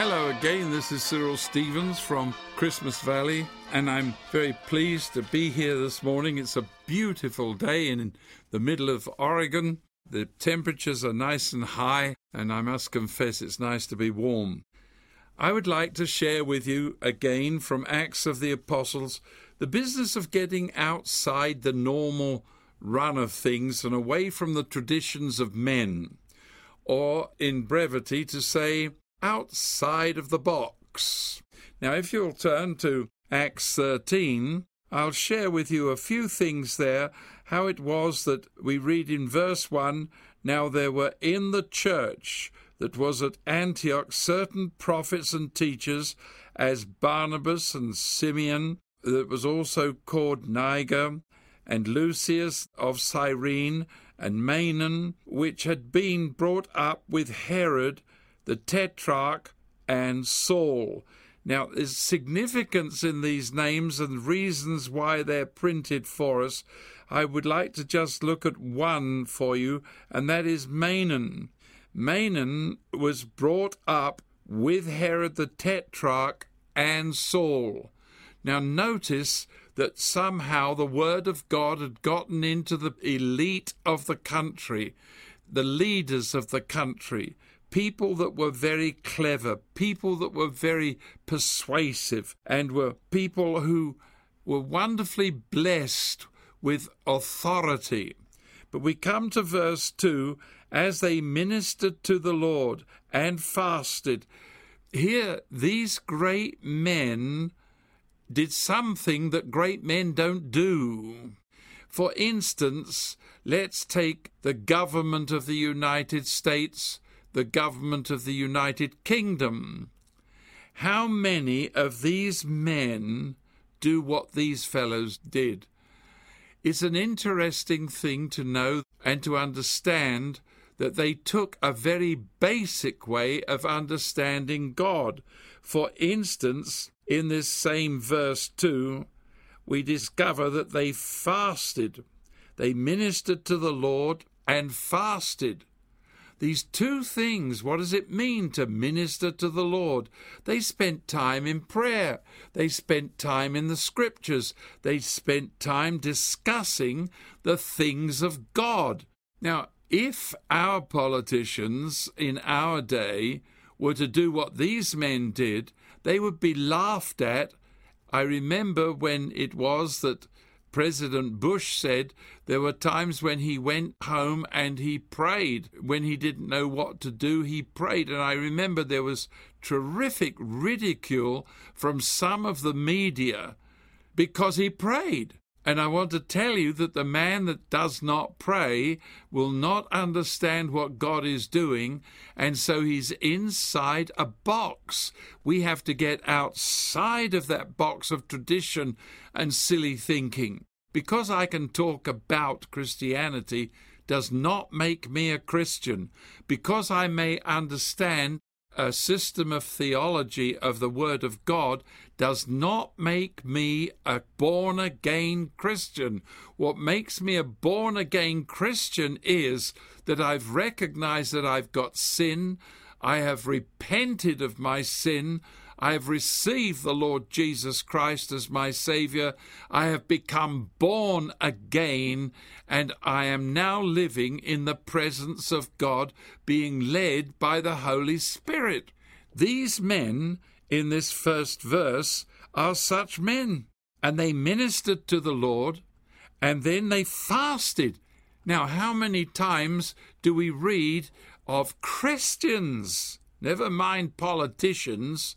Hello again, this is Cyril Stevens from Christmas Valley, and I'm very pleased to be here this morning. It's a beautiful day in the middle of Oregon. The temperatures are nice and high, and I must confess it's nice to be warm. I would like to share with you again from Acts of the Apostles the business of getting outside the normal run of things and away from the traditions of men, or in brevity to say, outside of the box. Now, if you'll turn to Acts 13, I'll share with you a few things there, how it was that we read in verse 1, "Now there were in the church that was at Antioch certain prophets and teachers, as Barnabas and Simeon, that was also called Niger, and Lucius of Cyrene, and Manaen, which had been brought up with Herod, the Tetrarch, and Saul." Now, there's significance in these names and reasons why they're printed for us. I would like to just look at one for you, and that is Manaen. Manaen was brought up with Herod the Tetrarch and Saul. Now, notice that somehow the word of God had gotten into the elite of the country, the leaders of the country, people that were very clever, people that were very persuasive, and were people who were wonderfully blessed with authority. But we come to verse 2, "As they ministered to the Lord and fasted." Here, these great men did something that great men don't do. For instance, let's take the government of the United States, the government of the United Kingdom. How many of these men do what these fellows did? It's an interesting thing to know and to understand that they took a very basic way of understanding God. For instance, in this same verse 2, we discover that they fasted. They ministered to the Lord and fasted. These two things, what does it mean to minister to the Lord? They spent time in prayer. They spent time in the Scriptures. They spent time discussing the things of God. Now, if our politicians in our day were to do what these men did, they would be laughed at. I remember when it was that President Bush said there were times when he went home and he prayed. When he didn't know what to do, he prayed. And I remember there was terrific ridicule from some of the media because he prayed. And I want to tell you that the man that does not pray will not understand what God is doing, and so he's inside a box. We have to get outside of that box of tradition and silly thinking. Because I can talk about Christianity does not make me a Christian. Because I may understand a system of theology of the Word of God does not make me a born-again Christian. What makes me a born-again Christian is that I've recognized that I've got sin, I have repented of my sin, I have received the Lord Jesus Christ as my Saviour, I have become born again, and I am now living in the presence of God, being led by the Holy Spirit. These men in this first verse are such men, and they ministered to the Lord, and then they fasted. Now, how many times do we read of Christians, never mind politicians,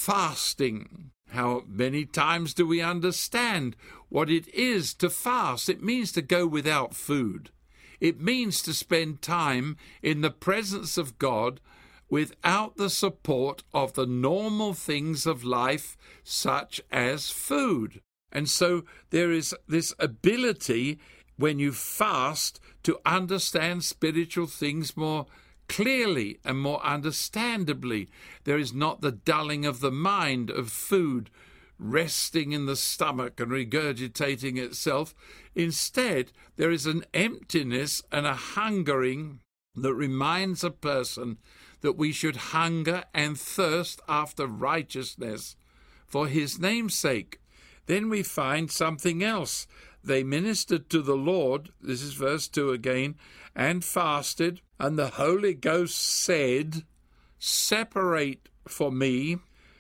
fasting? How many times do we understand what it is to fast? It means to go without food. It means to spend time in the presence of God without the support of the normal things of life, such as food. And so there is this ability, when you fast, to understand spiritual things more clearly and more understandably. There is not the dulling of the mind of food resting in the stomach and regurgitating itself. Instead, there is an emptiness and a hungering that reminds a person that we should hunger and thirst after righteousness for his name's sake. Then we find something else. They ministered to the Lord, this is verse 2 again, and fasted, and the Holy Ghost said, Separate for me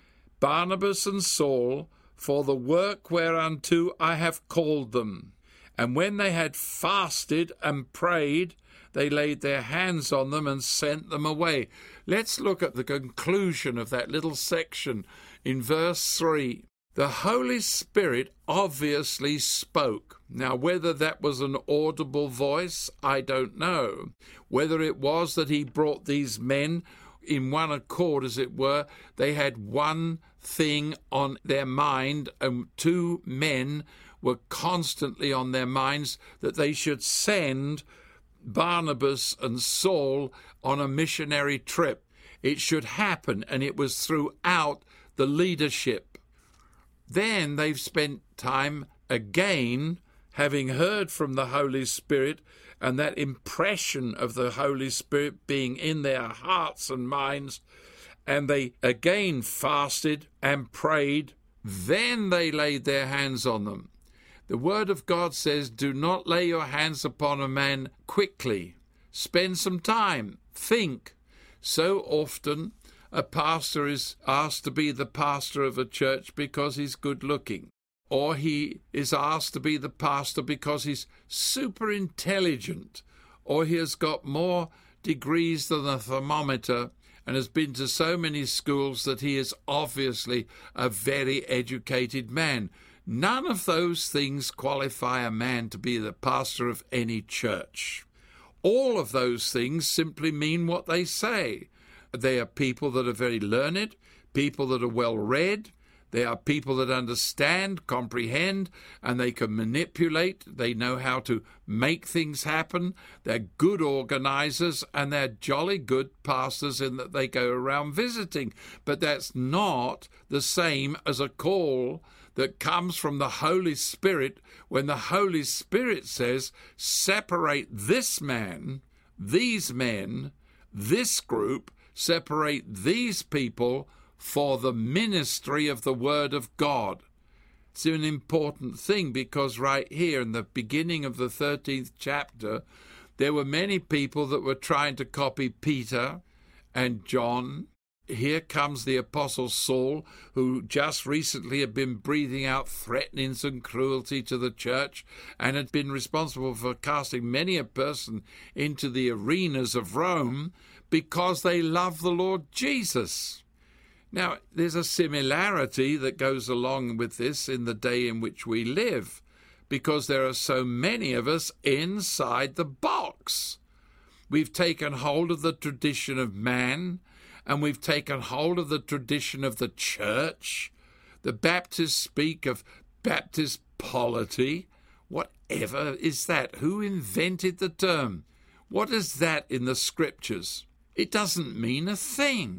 Barnabas and Saul for the work whereunto I have called them. And when they had fasted and prayed, they laid their hands on them and sent them away. Let's look at the conclusion of that little section in verse 3. The Holy Spirit obviously spoke. Now, whether that was an audible voice, I don't know. Whether it was that he brought these men in one accord, as it were, they had one thing on their mind, and two men were constantly on their minds, that they should send Barnabas and Saul on a missionary trip. It should happen, and it was throughout the leadership. Then they've spent time again, having heard from the Holy Spirit, and that impression of the Holy Spirit being in their hearts and minds, and they again fasted and prayed. Then they laid their hands on them. The Word of God says, do not lay your hands upon a man quickly. Spend some time. Think. So often a pastor is asked to be the pastor of a church because he's good looking. Or he is asked to be the pastor because he's super intelligent. Or he has got more degrees than a thermometer and has been to so many schools that he is obviously a very educated man. None of those things qualify a man to be the pastor of any church. All of those things simply mean what they say. They are people that are very learned, people that are well read. They are people that understand, comprehend, and they can manipulate. They know how to make things happen. They're good organizers, and they're jolly good pastors in that they go around visiting. But that's not the same as a call that comes from the Holy Spirit, when the Holy Spirit says, separate this man, these men, this group, separate these people for the ministry of the Word of God. It's an important thing, because right here in the beginning of the 13th chapter, there were many people that were trying to copy Peter and John. Here comes the Apostle Saul, who just recently had been breathing out threatenings and cruelty to the church and had been responsible for casting many a person into the arenas of Rome because they love the Lord Jesus. Now, there's a similarity that goes along with this in the day in which we live, because there are so many of us inside the box. We've taken hold of the tradition of man, and we've taken hold of the tradition of the church. The Baptists speak of Baptist polity. Whatever is that? Who invented the term? What is that in the Scriptures? It doesn't mean a thing.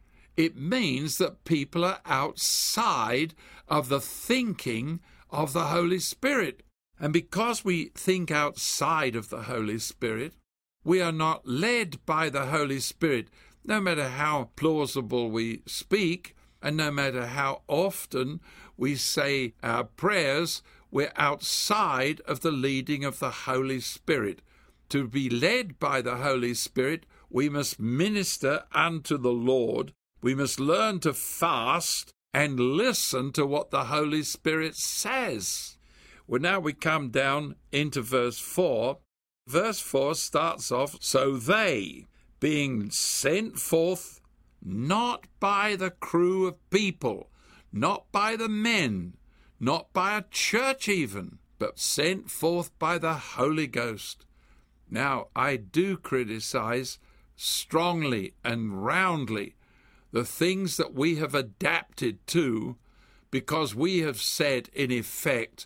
It means that people are outside of the thinking of the Holy Spirit. And because we think outside of the Holy Spirit, we are not led by the Holy Spirit. No matter how plausible we speak, and no matter how often we say our prayers, we're outside of the leading of the Holy Spirit. To be led by the Holy Spirit, we must minister unto the Lord. We must learn to fast and listen to what the Holy Spirit says. Well, now we come down into verse 4. Verse 4 starts off, so they, being sent forth not by the crew of people, not by the men, not by a church even, but sent forth by the Holy Ghost. Now, I do criticize strongly and roundly the things that we have adapted to, because we have said, in effect,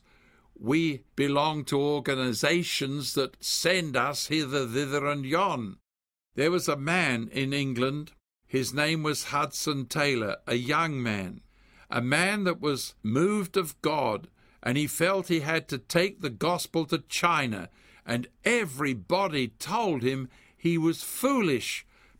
we belong to organizations that send us hither, thither, and yon. There was a man in England, his name was Hudson Taylor, a young man, a man that was moved of God, and he felt he had to take the gospel to China, and everybody told him he was foolish,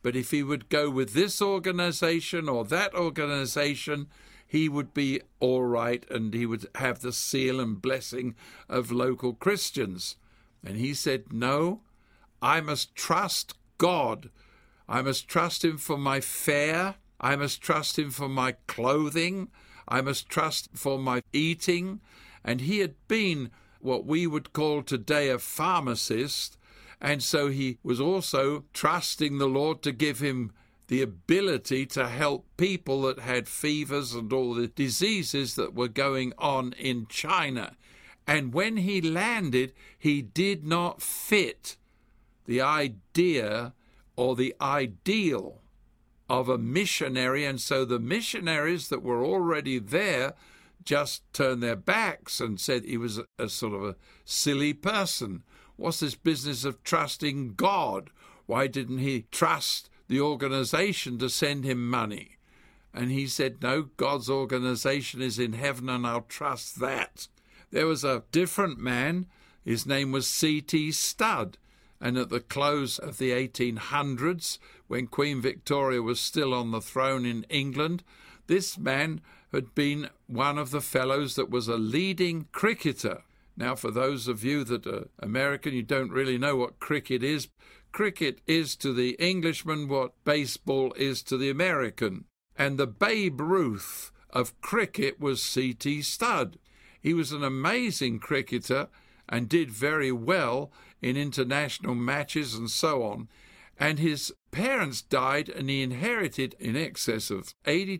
but if he would go with this organization or that organization, he would be all right and he would have the seal and blessing of local Christians. And he said, no, I must trust God. I must trust him for my fare. I must trust him for my clothing. I must trust for my eating. And he had been what we would call today a pharmacist. And so he was also trusting the Lord to give him the ability to help people that had fevers and all the diseases that were going on in China. And when he landed, he did not fit the idea or the ideal of a missionary, and so the missionaries that were already there just turned their backs and said he was a sort of a silly person. What's this business of trusting God? Why didn't he trust the organization to send him money? And he said, no, God's organization is in heaven and I'll trust that. There was a different man, his name was C.T. Studd, and at the close of the 1800s, when Queen Victoria was still on the throne in England, this man had been one of the fellows that was a leading cricketer. Now, for those of you that are American, you don't really know what cricket is. Cricket is to the Englishman what baseball is to the American. And the Babe Ruth of cricket was C.T. Studd. He was an amazing cricketer and did very well in international matches and so on. And his parents died and he inherited in excess of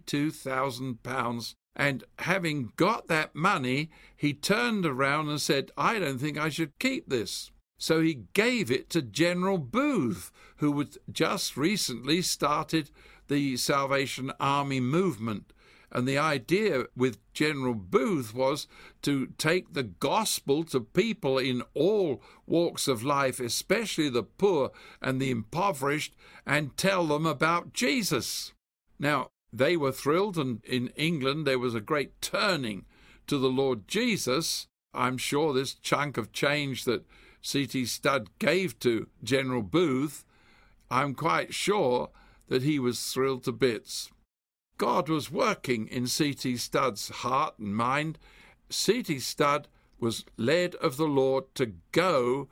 £82,000. And having got that money, he turned around and said, I don't think I should keep this. So he gave it to General Booth, who had just recently started the Salvation Army movement. And the idea with General Booth was to take the gospel to people in all walks of life, especially the poor and the impoverished, and tell them about Jesus. Now, they were thrilled, and in England there was a great turning to the Lord Jesus. I'm sure this chunk of change that C.T. Studd gave to General Booth, I'm quite sure that he was thrilled to bits. God was working in C.T. Studd's heart and mind. C.T. Studd was led of the Lord to go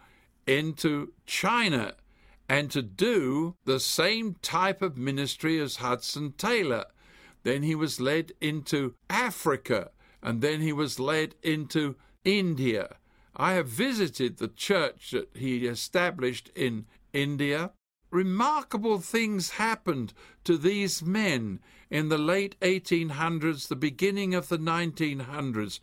into China and to do the same type of ministry as Hudson Taylor. Then he was led into Africa, and then he was led into India. I have visited the church that he established in India. Remarkable things happened to these men in the late 1800s, the beginning of the 1900s.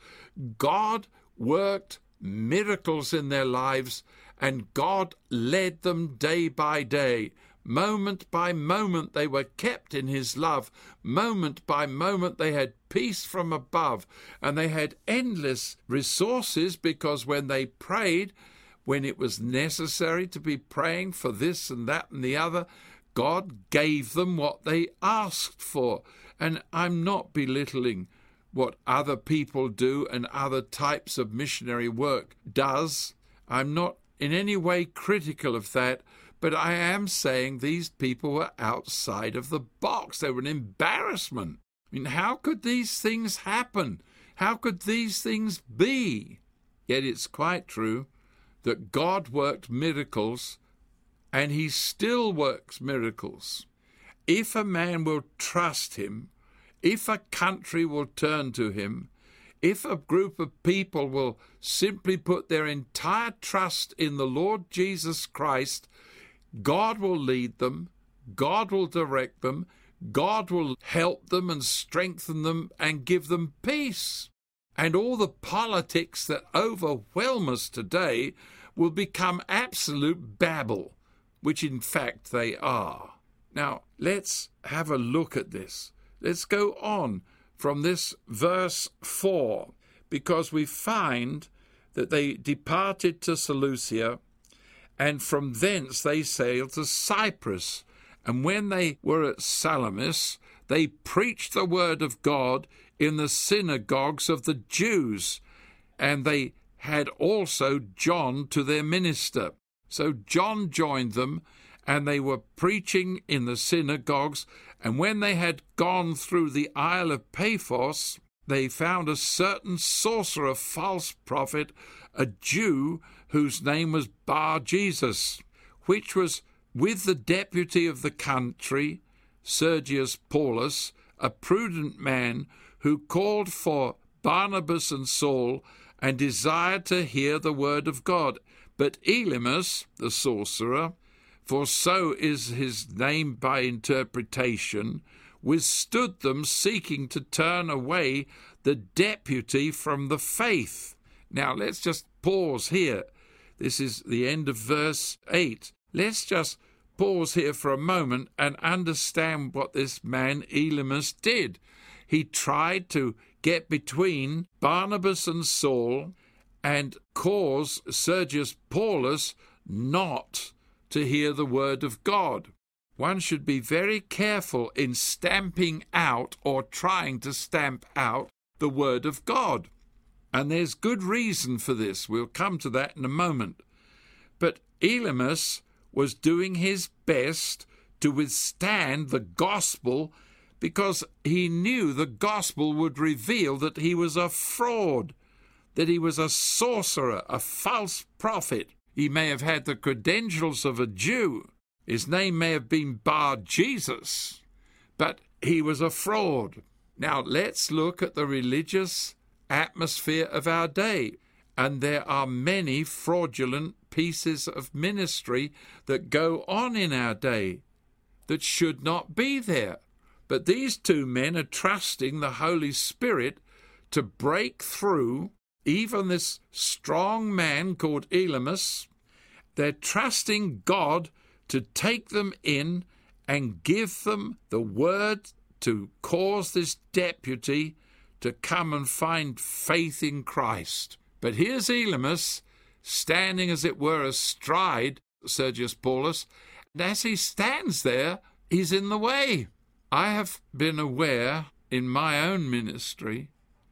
God worked miracles in their lives, and God led them day by day. Moment by moment they were kept in his love. Moment by moment they had peace from above, and they had endless resources, because when they prayed, when it was necessary to be praying for this and that and the other, God gave them what they asked for. And I'm not belittling what other people do and other types of missionary work does. I'm not in any way critical of that, but I am saying these people were outside of the box. They were an embarrassment. I mean, how could these things happen? How could these things be? Yet it's quite true that God worked miracles, and he still works miracles. If a man will trust him, if a country will turn to him, if a group of people will simply put their entire trust in the Lord Jesus Christ, God will lead them, God will direct them, God will help them and strengthen them and give them peace. And all the politics that overwhelm us today will become absolute babble, which in fact they are. Now, let's have a look at this. Let's go on from this verse 4, because we find that they departed to Seleucia, and from thence they sailed to Cyprus. And when they were at Salamis, they preached the word of God in the synagogues of the Jews, and they had also John to their minister. So John joined them, and they were preaching in the synagogues, and when they had gone through the Isle of Paphos, they found a certain sorcerer, false prophet, a Jew, whose name was Bar-Jesus, which was with the deputy of the country, Sergius Paulus, a prudent man, who called for Barnabas and Saul, and desired to hear the word of God. But Elymas, the sorcerer, for so is his name by interpretation, withstood them, seeking to turn away the deputy from the faith. Now let's just pause here. This is the end of verse 8. Let's just pause here for a moment and understand what this man Elymas did. He tried to get between Barnabas and Saul and cause Sergius Paulus not to hear the word of God. One should be very careful in stamping out or trying to stamp out the word of God. And there's good reason for this. We'll come to that in a moment. But Elymas was doing his best to withstand the gospel because he knew the gospel would reveal that he was a fraud, that he was a sorcerer, a false prophet. He may have had the credentials of a Jew. His name may have been Bar-Jesus, but he was a fraud. Now let's look at the religious atmosphere of our day. And there are many fraudulent pieces of ministry that go on in our day that should not be there. But these two men are trusting the Holy Spirit to break through even this strong man called Elymas. They're trusting God to take them in and give them the word to cause this deputy to come and find faith in Christ. But here's Elymas standing, as it were, astride Sergius Paulus, and as he stands there, he's in the way. I have been aware in my own ministry,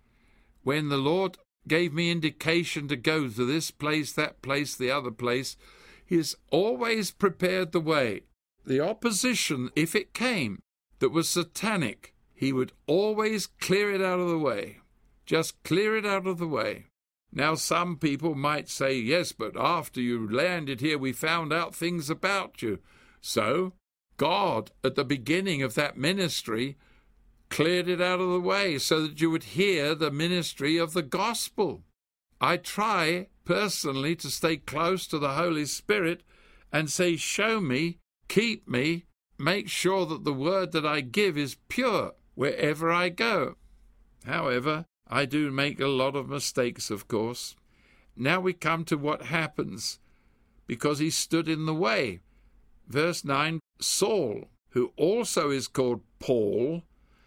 when the Lord gave me indication to go to this place, that place, the other place, he has always prepared the way. The opposition, if it came, that was satanic, he would always clear it out of the way. Just clear it out of the way. Now, some people might say, yes, but after you landed here, we found out things about you. So, God, at the beginning of that ministry, cleared it out of the way so that you would hear the ministry of the gospel. I try personally to stay close to the Holy Spirit and say, show me, keep me, make sure that the word that I give is pure wherever I go. However, I do make a lot of mistakes, of course. Now we come to what happens because he stood in the way. Verse 9, Saul, who also is called Paul,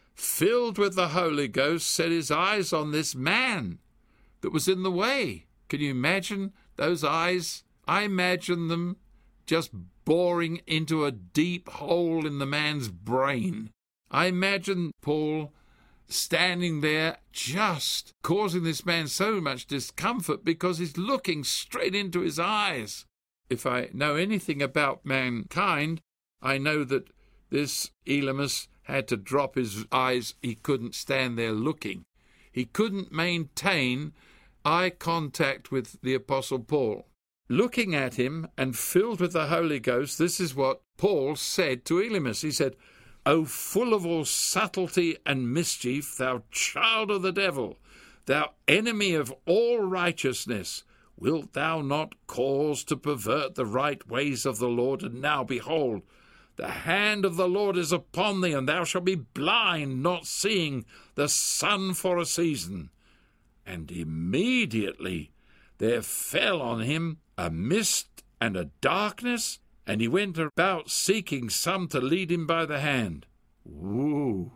filled with the Holy Ghost, set his eyes on this man that was in the way. Can you imagine those eyes? I imagine them just boring into a deep hole in the man's brain. I imagine Paul standing there just causing this man so much discomfort because he's looking straight into his eyes. If I know anything about mankind, I know that this Elymas had to drop his eyes. He couldn't stand there looking. He couldn't maintain eye contact with the Apostle Paul. Looking at him and filled with the Holy Ghost, this is what Paul said to Elymas. He said, O full of all subtlety and mischief, thou child of the devil, thou enemy of all righteousness, wilt thou not cause to pervert the right ways of the Lord? And now, behold, the hand of the Lord is upon thee, and thou shalt be blind, not seeing the sun for a season. And immediately there fell on him a mist and a darkness, and he went about seeking some to lead him by the hand. Woo!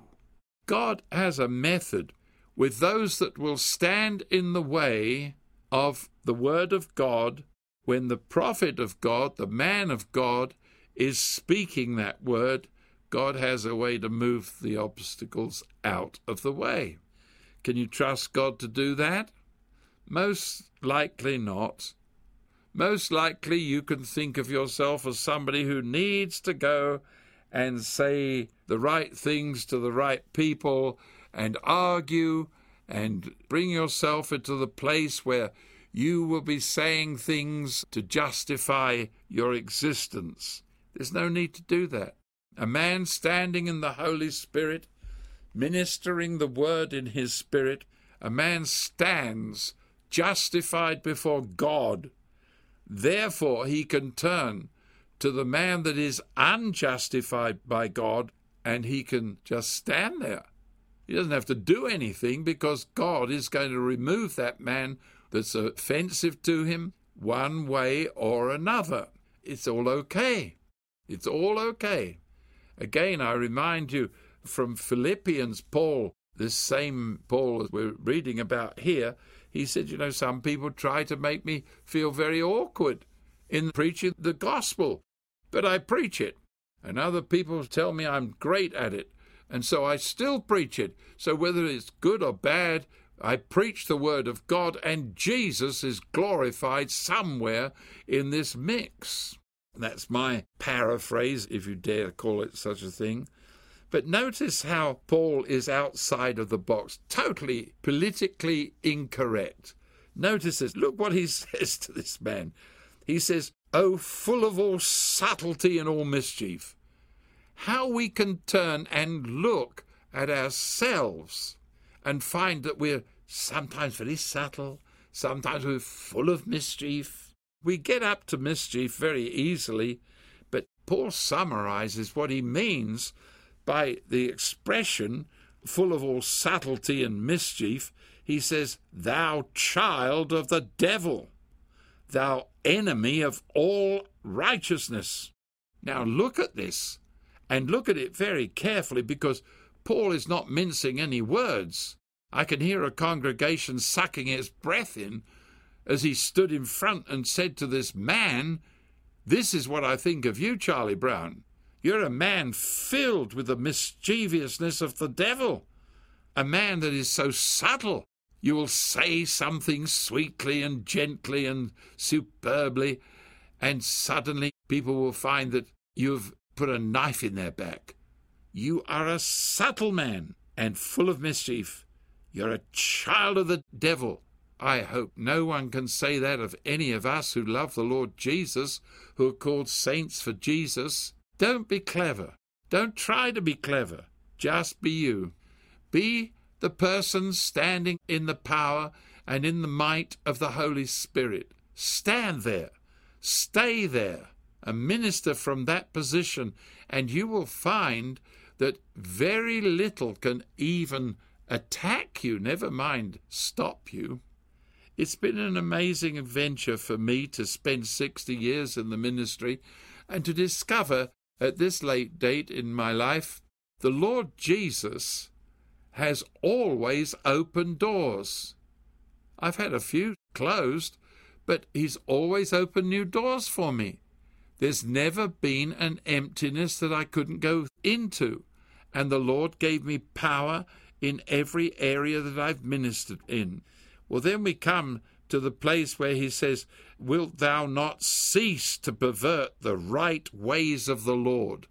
God has a method with those that will stand in the way of the word of God when the prophet of God, the man of God, is speaking that word. God has a way to move the obstacles out of the way. Can you trust God to do that? Most likely not. most likely you can think of yourself as somebody who needs to go and say the right things to the right people and argue and bring yourself into the place where you will be saying things to justify your existence. There's no need to do that. A man standing in the Holy Spirit, ministering the word in his spirit, a man stands justified before God. Therefore, he can turn to the man that is unjustified by God, and he can just stand there. He doesn't have to do anything, because God is going to remove that man that's offensive to him one way or another. It's all okay. It's all okay. Again, I remind you from Philippians, Paul, this same Paul that we're reading about here, he said, some people try to make me feel very awkward in preaching the gospel, but I preach it. And other people tell me I'm great at it, and so I still preach it. So whether it's good or bad, I preach the word of God, and Jesus is glorified somewhere in this mix. That's my paraphrase, if you dare call it such a thing. But notice how Paul is outside of the box, totally politically incorrect. Notice this. Look what he says to this man. He says, "Oh, full of all subtlety and all mischief." How we can turn and look at ourselves and find that we're sometimes very subtle, sometimes we're full of mischief. We get up to mischief very easily, but Paul summarizes what he means by the expression full of all subtlety and mischief. He says, "Thou child of the devil, thou enemy of all righteousness." Now look at this, and look at it very carefully, because Paul is not mincing any words. I can hear a congregation sucking its breath in as he stood in front and said to this man, "This is what I think of you, Charlie Brown. You're a man filled with the mischievousness of the devil, a man that is so subtle. You will say something sweetly and gently and superbly, and suddenly people will find that you've put a knife in their back. You are a subtle man and full of mischief. You're a child of the devil." I hope no one can say that of any of us who love the Lord Jesus, who are called saints for Jesus. Don't be clever. Don't try to be clever. Just be you. Be the person standing in the power and in the might of the Holy Spirit. Stand there. Stay there. And minister from that position, and you will find that very little can even attack you, never mind stop you. It's been an amazing adventure for me to spend 60 years in the ministry and to discover at this late date in my life, the Lord Jesus has always opened doors. I've had a few closed, but he's always opened new doors for me. There's never been an emptiness that I couldn't go into, and the Lord gave me power in every area that I've ministered in. Well, then we come to the place where he says, "Wilt thou not cease to pervert the right ways of the Lord?"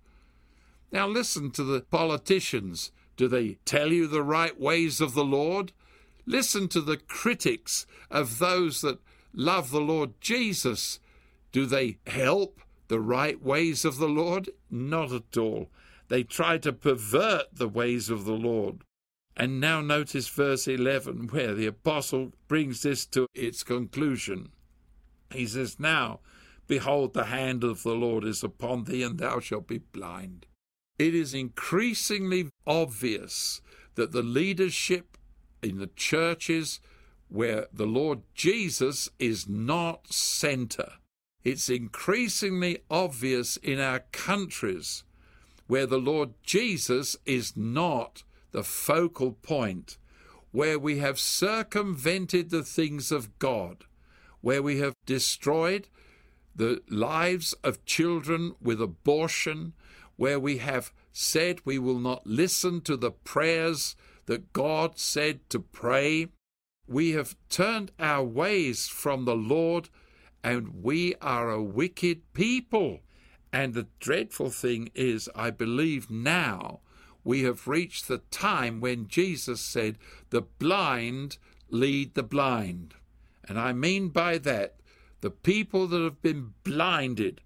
Now listen to the politicians. Do they tell you the right ways of the Lord? Listen to the critics of those that love the Lord Jesus. Do they help the right ways of the Lord? Not at all. They try to pervert the ways of the Lord. And now notice verse 11, where the apostle brings this to its conclusion. He says, "Now, behold, the hand of the Lord is upon thee, and thou shalt be blind." It is increasingly obvious that the leadership in the churches where the Lord Jesus is not center. It's increasingly obvious in our countries where the Lord Jesus is not the focal point, where we have circumvented the things of God, where we have destroyed the lives of children with abortion, where we have said we will not listen to the prayers that God said to pray. We have turned our ways from the Lord, and we are a wicked people. And the dreadful thing is, I believe now we have reached the time when Jesus said, the blind lead the blind. And I mean by that, the people that have been blinded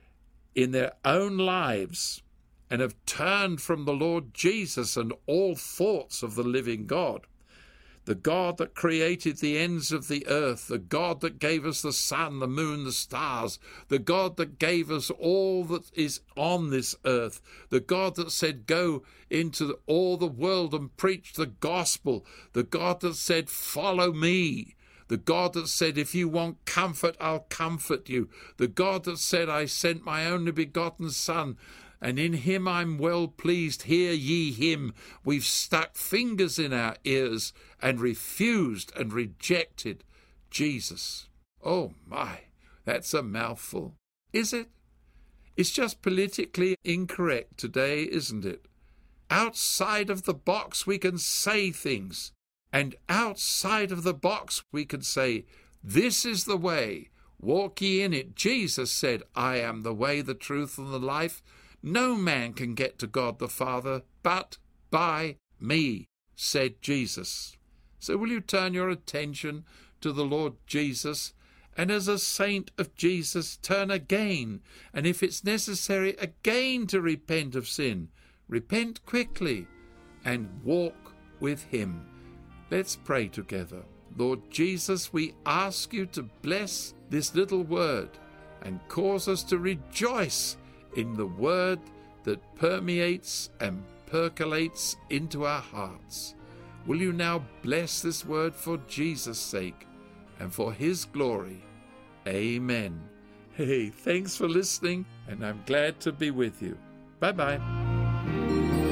in their own lives and have turned from the Lord Jesus and all thoughts of the living God, the God that created the ends of the earth, the God that gave us the sun, the moon, the stars, the God that gave us all that is on this earth, the God that said, go into all the world and preach the gospel, the God that said, follow me, the God that said, if you want comfort, I'll comfort you, the God that said, I sent my only begotten Son, and in him I'm well pleased, hear ye him. We've stuck fingers in our ears and refused and rejected Jesus. Oh my, that's a mouthful. Is it? It's just politically incorrect today, isn't it? Outside of the box we can say things, and outside of the box we can say, this is the way, walk ye in it. Jesus said, I am the way, the truth, and the life. No man can get to God the Father but by me, said Jesus. So will you turn your attention to the Lord Jesus, and as a saint of Jesus, turn again, and if it's necessary, again to repent of sin, repent quickly and walk with him. Let's pray together. Lord Jesus, we ask you to bless this little word and cause us to rejoice in the word that permeates and percolates into our hearts. Will you now bless this word for Jesus' sake and for his glory? Amen. Hey, thanks for listening, and I'm glad to be with you. Bye-bye.